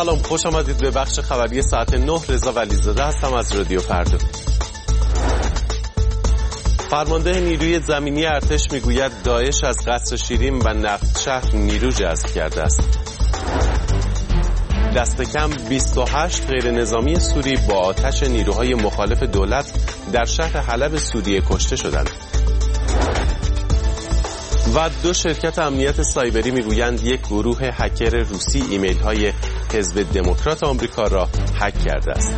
سلام، خوش آمدید به بخش خبری ساعت 9. رضا ولیزاده هستم از رادیو فردا. فرمانده نیروی زمینی ارتش میگوید داعش از قصر شیرین و نفت شهر نیرو جذب کرده است. دست کم 28 غیر نظامی سوری با آتش نیروهای مخالف دولت در شهر حلب سوریه کشته شدند. و 2 شرکت امنیت سایبری میگویند یک گروه هکر روسی ایمیل های حزب دموکرات آمریکا را هک کرده است.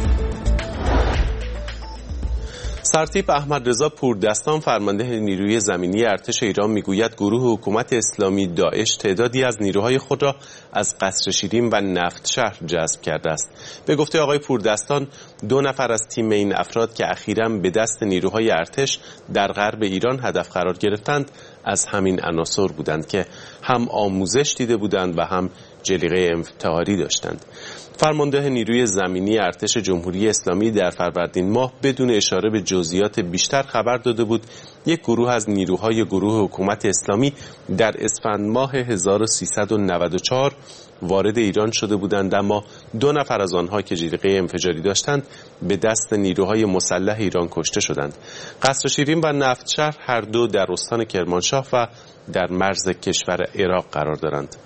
سرتیپ احمد رضا پوردستان فرمانده نیروی زمینی ارتش ایران میگوید گروه حکومت اسلامی داعش تعدادی از نیروهای خود را از قصر شیرین و نفت شهر جذب کرده است. به گفته آقای پوردستان 2 نفر از تیم این افراد که اخیراً به دست نیروهای ارتش در غرب ایران هدف قرار گرفتند از همین عناصر بودند که هم آموزش دیده بودند و هم جلیقه انتحاری داشتند. فرمانده نیروی زمینی ارتش جمهوری اسلامی در فروردین ماه بدون اشاره به جزئیات بیشتر خبر داده بود یک گروه از نیروهای گروه حکومت اسلامی در اسفند ماه 1394 وارد ایران شده بودند، اما 2 نفر از آنها که جلیقه انفجاری داشتند به دست نیروهای مسلح ایران کشته شدند. قصر شیرین و نفت شهر هر دو در استان کرمانشاه و در مرز کشور عراق قرار دارند.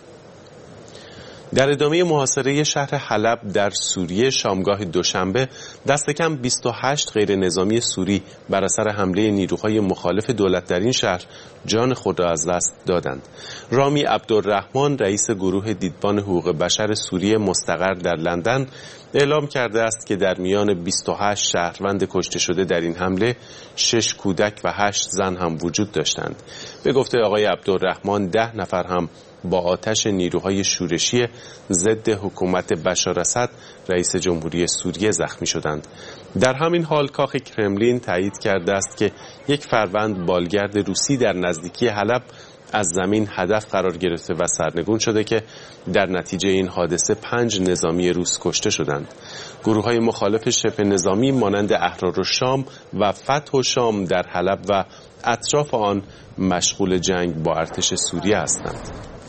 در ادامه محاصره شهر حلب در سوریه شامگاه دوشنبه دست کم 28 غیر نظامی سوری بر اثر حمله نیروهای مخالف دولت در این شهر جان خود را از دست دادند. رامی عبدالرحمن رئیس گروه دیدبان حقوق بشر سوریه مستقر در لندن اعلام کرده است که در میان 28 شهروند کشته شده در این حمله 6 کودک و 8 زن هم وجود داشتند. به گفته آقای عبدالرحمن 10 نفر هم با آتش نیروهای شورشی ضد حکومت بشار اسد رئیس جمهوری سوریه زخمی شدند. در همین حال کاخ کرملین تایید کرده است که یک فروند بالگرد روسی در نزدیکی حلب از زمین هدف قرار گرفته و سرنگون شده که در نتیجه این حادثه 5 نظامی روس کشته شدند. گروه‌های مخالف شبه نظامی مانند احرارالشام و فتح الشام در حلب و اطراف آن مشغول جنگ با ارتش سوریه هستند.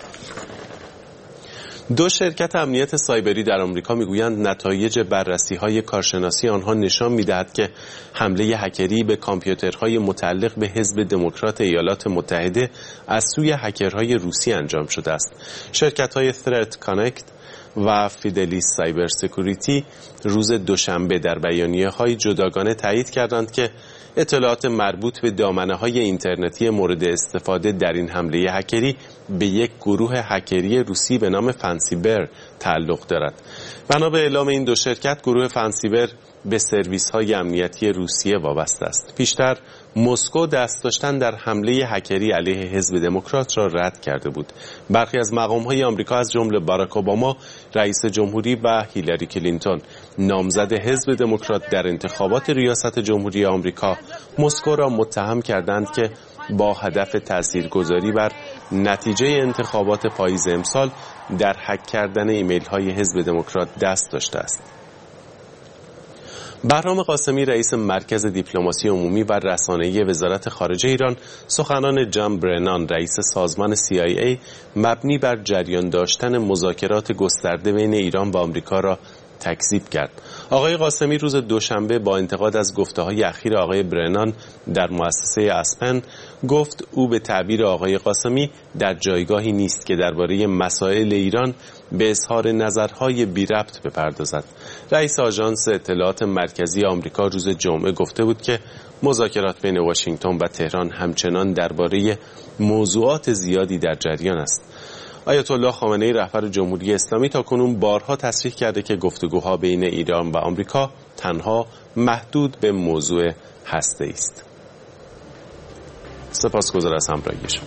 2 شرکت امنیت سایبری در آمریکا میگویند نتایج بررسی‌های کارشناسی آنها نشان می‌دهد که حمله هکری به کامپیوترهای متعلق به حزب دموکرات ایالات متحده از سوی هکرهای روسی انجام شده است. شرکت‌های Threat Connect و فیدلیس سایبر سکیوریتی روز دوشنبه در بیانیه‌های جداگانه تایید کردند که اطلاعات مربوط به دامنه‌های اینترنتی مورد استفاده در این حمله هکری به یک گروه هکری روسی به نام فنسیبر تعلق دارد. بنا به اعلام این 2 شرکت، گروه فنسیبر به سرویس‌های امنیتی روسیه وابسته است. پیشتر مسکو دست داشتن در حمله هکری علیه حزب دموکرات را رد کرده بود. برخی از مقام‌های آمریکا از جمله باراک اوباما رئیس جمهوری و هیلاری کلینتون نامزد حزب دموکرات در انتخابات ریاست جمهوری آمریکا مسکو را متهم کردند که با هدف تاثیرگذاری بر نتیجه انتخابات پاییز امسال در هک کردن ایمیل‌های حزب دموکرات دست داشته است. بهرام قاسمی رئیس مرکز دیپلماسی عمومی و رسانه‌ای وزارت خارجه ایران سخنان جان برنان رئیس سازمان CIA مبنی بر جریان داشتن مذاکرات گسترده بین ایران و آمریکا را تکذیب کرد. آقای قاسمی روز دوشنبه با انتقاد از گفته‌های اخیر آقای برنان در مؤسسه اسپن گفت او به تعبیر آقای قاسمی در جایگاهی نیست که درباره مسائل ایران به اظهار نظرهای بی ربط بپردازد. رئیس آژانس اطلاعات مرکزی آمریکا روز جمعه گفته بود که مذاکرات بین واشنگتن و تهران همچنان درباره موضوعات زیادی در جریان است. آیت الله خامنه‌ای رهبر جمهوری اسلامی تاکنون بارها تصریح کرده که گفتگوها بین ایران و آمریکا تنها محدود به موضوع هسته‌ای است. سپاسگزار از همراهی شما.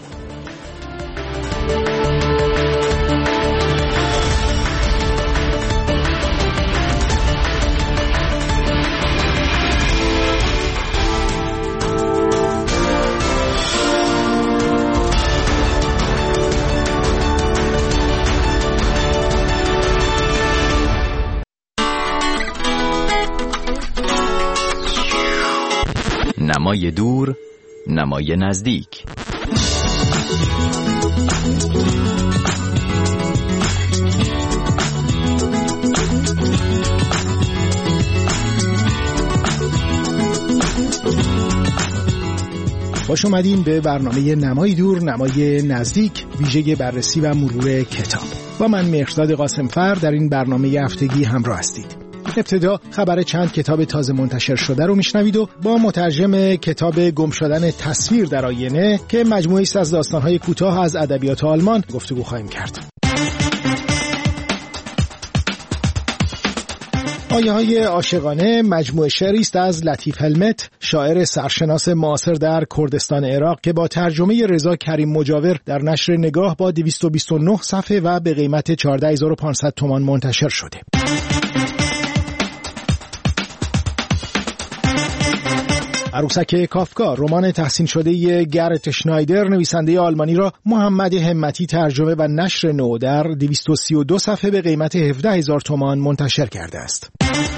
نمای دور، نمای نزدیک. خوش اومدین به برنامه نمای دور نمای نزدیک، ویژه بررسی و مرور کتاب. با من مهرداد قاسمفر در این برنامه هفتگی همراه هستید. ابتدا خبر چند کتاب تازه منتشر شده رو میشنوید و با مترجم کتاب گم شدن تصویر در آینه که مجموعه‌ای است از داستان‌های کوتاه از ادبیات آلمان گفتگو خواهیم کرد. آیه‌های عاشقانه مجموعه شعری است از لطیف هلمت، شاعر سرشناس معاصر در کردستان عراق که با ترجمه رضا کریم مجاور در نشر نگاه با 229 صفحه و به قیمت 14500 تومان منتشر شده. عروسک کافکا، رمان تحسین شده گرت شنایدر، نویسنده آلمانی را محمد همتی ترجمه و نشر نو در 232 صفحه به قیمت 17000 تومان منتشر کرده است.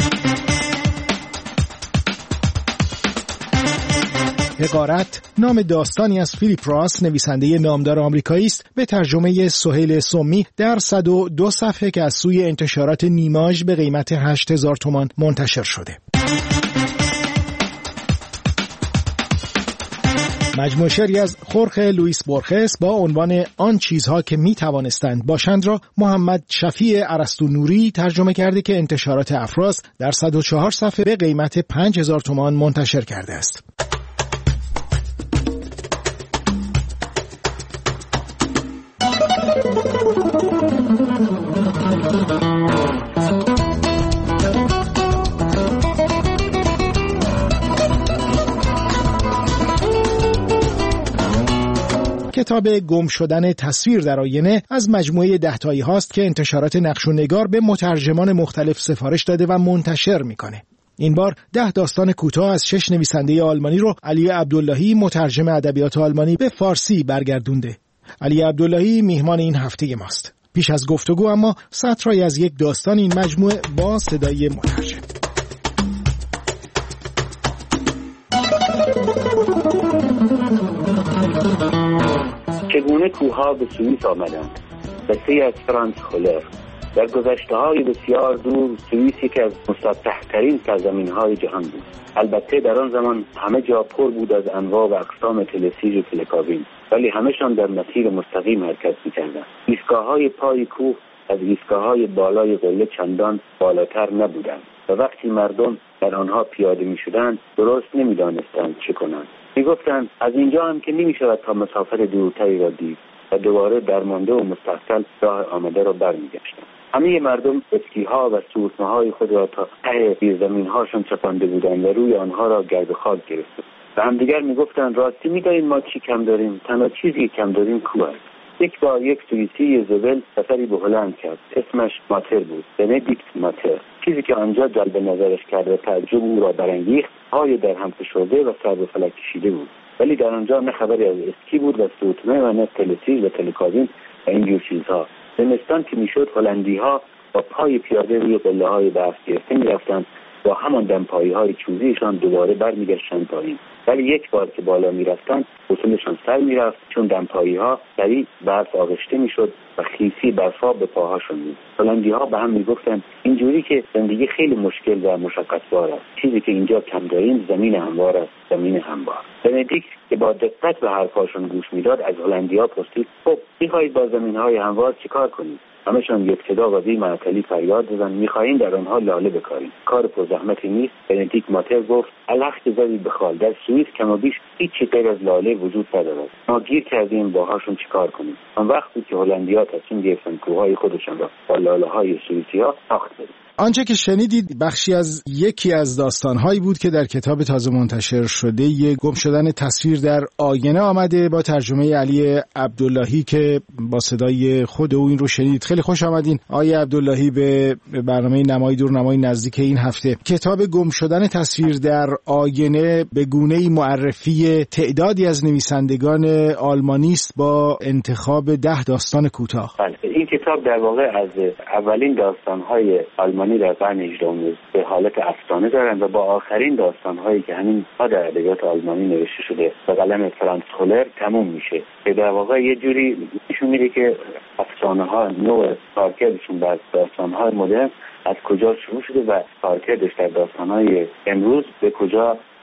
حقارت نام داستانی از فیلیپ راس، نویسنده نامدار آمریکایی است، به ترجمه سهیل سمی در 102 صفحه که از سوی انتشارات نیماژ به قیمت 8000 تومان منتشر شده. مجموعه شعری از خورخه لوئیس بورخس با عنوان آن چیزها که می توانستند باشند را محمد شفیع ارسطو نوری ترجمه کرده که انتشارات افراز در 104 صفحه به قیمت 5000 تومان منتشر کرده است. کتاب گم شدن تصویر در آینه از مجموعه 10 تایی هاست که انتشارات نقش و نگار به مترجمان مختلف سفارش داده و منتشر میکنه. این بار 10 داستان کوتاه از 6 نویسنده آلمانی رو علی عبداللهی، مترجم ادبیات آلمانی، به فارسی برگردونده. علی عبداللهی میهمان این هفته ماست. پیش از گفتگو اما سطری از یک داستان این مجموعه با صدای مترجم. چگونه کوه‌ها به سوئیس آمدند؟ قصه از فرانس خولر. در گذشته‌های بسیار دور سوئیس یکی از مسطح‌ترین سرزمین‌های جهان بود. البته در آن زمان همه جا پر بود از انواع و اقسام تلسیج و تلکابین، ولی همه‌شان در مسیر مستقیم حرکت می‌کردند. ایستگاه‌های پای کوه از ایستگاه‌های بالای قله چندان بالاتر نبودند و وقتی مردم در آنها پیاده می‌شدند درست نمی‌دانستند چه کنند. میگفتند از اینجا هم که نمی‌شود تا مسافت دورتری را دید و دوباره درمانده و مستحصل راه آمده را برمیگشتند. همه مردم اسکی‌ها و سوسمه‌های خود را تا ته زمین‌هاشان چپانده بودند و روی آنها را گرد و خاک گرفته. و همدیگر میگفتند راستی می‌دانید ما چی کم داریم؟ تنها چیزی کم داریم کوه است. یک بار یک سوئیسی زبل سفری به هلند کرد. اسمش ماتر بود، بندیکت ماتر. چیزی که آنجا جلب نظرش کرد و تعجب او را برانگیخت پای در هم فشرده و سر به فلک کشیده بود. ولی در آنجا نه خبری از اسکی بود و سوتمه و نه تلسیج و تلکابین و اینجور چیزها. زمستان که میشد هلندی‌ها با پای پیاده روی قله‌های برف گرفته می‌رفتند با همان دمپایی‌های چوبیشان دوباره برمیگشتند پایین. ولی یک بار که بالا می‌رفتند اصولشان سر می‌رفت، چون دمپایی‌ها سریع برف آغشته می‌شد و خیسی برفا به پاهاشون بود. هلندی‌ها به هم می‌گفتند اینجوری که زندگی خیلی مشکل و مشقت‌بار است. چیزی که اینجا کم داریم زمین هموار است، زمین هموار. بندیکت که با دقت به حرفاشون گوش می‌داد از هلندی‌ها پرسید خب می‌خواهید با زمین‌های هموار چیکار کنید؟ همشان یک صدا و بی معطلی فریاد زدند می‌خواهیم در آنها لاله بکاریم. کار پرزحمتی نیست. بندیکت ماتر گفت الحق زدید به خال. در سوئیس کم و بیش هیچی غیر از لاله وجود ندارد. ما گیر کردیم باهاشون چیکار کنیم. آن وقتی که هلندی‌ها تصمیم گرفتند کوه‌های خودشان را با لاله‌های سوئیسی‌ها ساخت بدند. آنچه که شنیدید بخشی از یکی از داستان‌هایی بود که در کتاب تازه منتشر شده ی گم شدن تصویر در آینه آمده با ترجمه علی عبداللهی که با صدای خود او این رو شنید. خیلی خوش آمدین آقای عبداللهی به برنامه نمای دور نمای نزدیک این هفته. کتاب گم شدن تصویر در آینه به گونه‌ای معرفی تعدادی از نویسندگان آلمانی است با انتخاب 10 داستان کوتاه. بله، این کتاب در واقع از اولین داستان‌های آلمانی در قرن 18 به حالت افسانه دارند و با آخرین داستان‌هایی که همین در ادبیات آلمانی نوشته شده به قلم فرانس خولر تموم میشه. که در واقع یه جوری نشون میده که افسانه‌ها نوع کارکردشون با داستان‌های مدرن از کجا شروع شده و کارکردش در داستان‌های امروز به کجا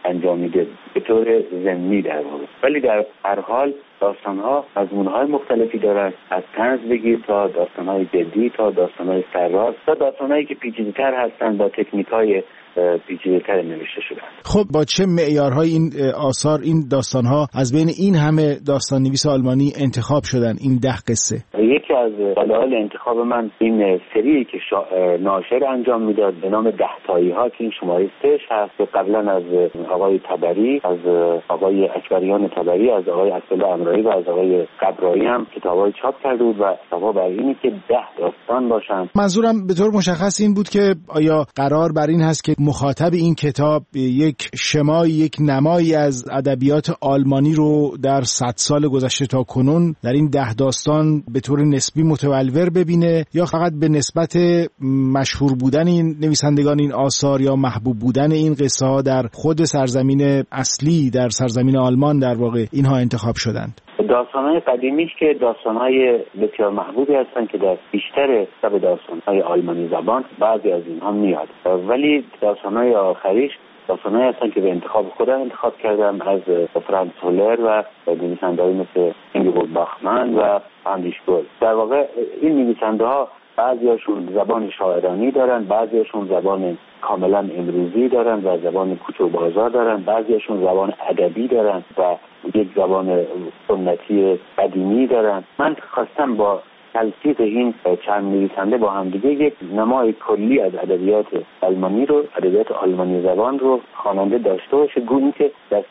انجام میده به طور ضمنی در واقع. ولی در هر حال داستان‌ها مضمون‌های مختلفی دارند، از طنز بگیر تا داستان‌های جدی تا داستان‌های سرراست تا داستان‌هایی که پیچیده‌تر هستند با تکنیک‌های پیچیده‌تر نوشته شدن. خب با چه معیارهای این آثار، این داستان‌ها از بین این همه داستان نویس آلمانی انتخاب شدن، این 10 قصه؟ یکی از دلایل انتخاب من این سری که ناشر انجام میداد به نام 10 تایی‌ها که این شماره 6 هست، قبلا از آقای طبری، از آقای اکبریان طبری، از آقای اسدالله امرایی و از آقای قبرایی هم کتابای چاپ کرده بود و اتفاق بر اینه که 10 داستان باشن. منظورم به طور مشخص این بود که آیا قرار بر این هست که مخاطب این کتاب یک شمایی، یک نمایی از ادبیات آلمانی رو در 100 سال گذشته تا کنون در این 10 داستان به طور نسبی متولور ببینه، یا فقط به نسبت مشهور بودن این نویسندگان این آثار یا محبوب بودن این قصه ها در خود سرزمین اصلی، در سرزمین آلمان در واقع اینها انتخاب شدند؟ داستان‌های قدیمیش که داستان‌های بسیار محبوبی هستن که در بیشتر سب داستان‌های آلمانی زبان بعضی از اینها میاد، ولی داستان‌های آخریش داستان‌هایی هستن که به انتخاب خودم انتخاب کردم از فرانس هولر و نویسنده‌هایی مثل اینگبورگ باخمن و اندریش گل. در واقع این نویسنده‌ها بعضیاشون زبان شاعرانی دارن، بعضیاشون زبان کاملا امروزی دارن و زبان کوچه و بازار دارن، بعضیاشون زبان ادبی دارن و یک زبان سنتی قدیمی دارن. من خواستم با تلفیق این چند نویسنده با هم دیگه یک نمای کلی از ادبیات آلمانی رو، ادبیات آلمانی زبان رو خواننده داشته باشه، گونه که در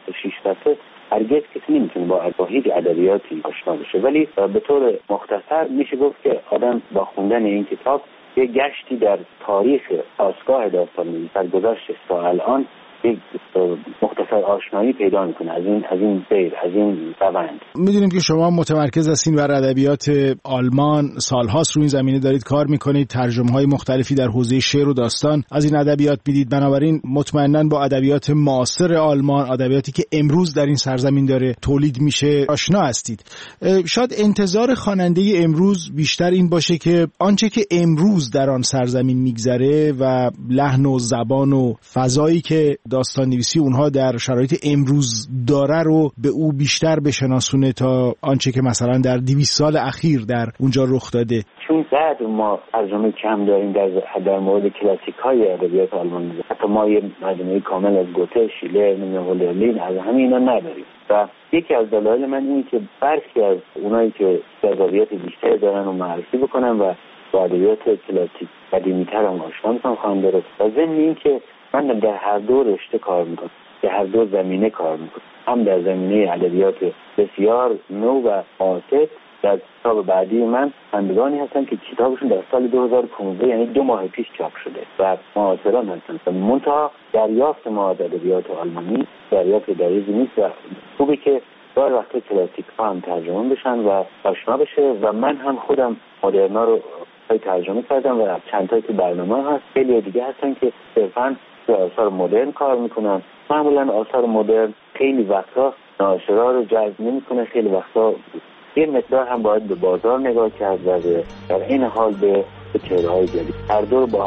66% هرگز کسی نمیتونه با هیچ ادبیاتی آشنا بشه. ولی به طور مختصر میشه گفت که آدم با خوندن این کتاب یه گشتی در تاریخ آسگاه داستان سرگذشت تا الان یک مختصر آشنایی پیدا میکنه از این سیر، از این روند. میدونیم که شما متمرکز هستین بر ادبیات آلمان، سالهاست رو این زمینه دارید کار میکنید، ترجمه‌های مختلفی در حوزه شعر و داستان از این ادبیات میدید، بنابراین مطمئناً با ادبیات معاصر آلمان، ادبیاتی که امروز در این سرزمین داره تولید میشه آشنا هستید. شاید انتظار خواننده امروز بیشتر این باشه که آنچه که امروز در آن سرزمین میگذره و لحن و زبان و فضایی که داستان نویسی اونها در شرایط امروز داره رو به او بیشتر بشناسونه تا آنچه که مثلا در 200 سال اخیر در اونجا رخ داده. چون بعد ما ترجمه کم داریم در مورد کلاسیک های ادبیات آلمانی، حتی ما یه مجموعه کامل از گوته، شیلر، هولرلین از همینا نداریم و یکی از دلایل من اینه که برخی از اونایی که جذابیت بیشتر دارن رو معرفی بکنم و با ادبیات کلاسیک قدیمی‌تر هم آشنا می‌کنم خواننده رو. و ضمن این که من در هر دو رشته کار میکنم، در هر دو زمینه کار میکنم، هم در زمینه ادبیات بسیار نو و معاصر. در کتاب بعدی من خوانندگانی هستن که کتابشون در سال 2015 یعنی 2 ماه پیش چاپ شده و معاصران هستن. منتها دریافت ما از ادبیات آلمانی دریافت دقیقی نیست و خوبه که دار وقت کلاسیک ها هم ترجمه بشن و آشنا بشه و من هم خودم مدرنا رو ترجمه کردم و چند تا که برنامه هست. خیلی دیگه هستن که صرفاً آثار مدرن کار میکنن. معمولا آثار مدرن خیلی وقتا ناشرا رو جذب نمیکنه، خیلی وقتا یه مقدار هم باید به بازار نگاه کرد و در این حال به چهره‌های جدید. هر دو رو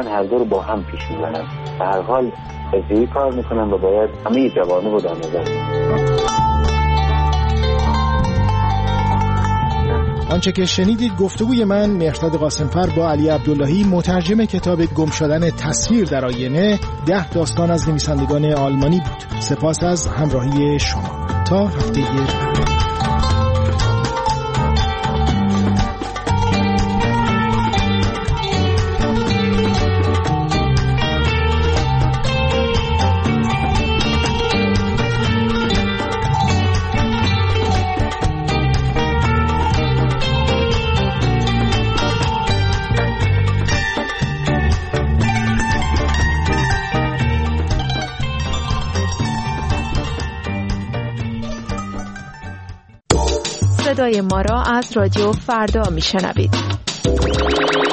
با هم پیش میبرم. به هر حال حرفه‌ای کار میکنم و باید همه جوانب رو در نظر بگیرم. آنچه که شنیدید گفتگوی من مهرداد قاسمفر با علی عبداللهی، مترجم کتاب گم شدن تصویر در آینه، 10 داستان از نویسندگان آلمانی بود. سپاس از همراهی شما. تا هفته بعد. صدای ما را از رادیو فردا میشنوید.